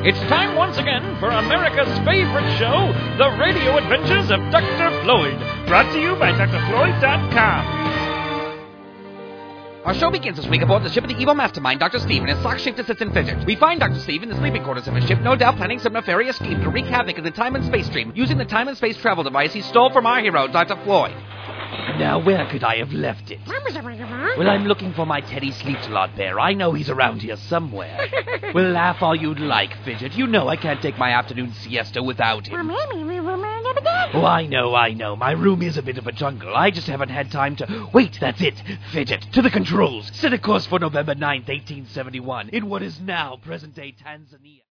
It's time once again for America's favorite show, The Radio Adventures of Dr. Floyd, brought to you by drfloyd.com. Our show begins this week aboard the ship of the evil mastermind, Dr. Steve, and his sock-shaped assistant Fidget. We find Dr. Steve in the sleeping quarters of his ship, no doubt planning some nefarious scheme to wreak havoc in the time and space stream, using the time and space travel device he stole from our hero, Dr. Floyd. Now, where could I have left it? Well, I'm looking for my Teddy Sleeps-a-Lot bear. I know he's around here somewhere. Well, laugh all you'd like, Fidget. You know I can't take my afternoon siesta without him. Oh, I know. My room is a bit of a jungle. I just haven't had time to... Wait, that's it. Fidget, to the controls. Set a course for November 9th, 1871, in what is now present-day Tanzania.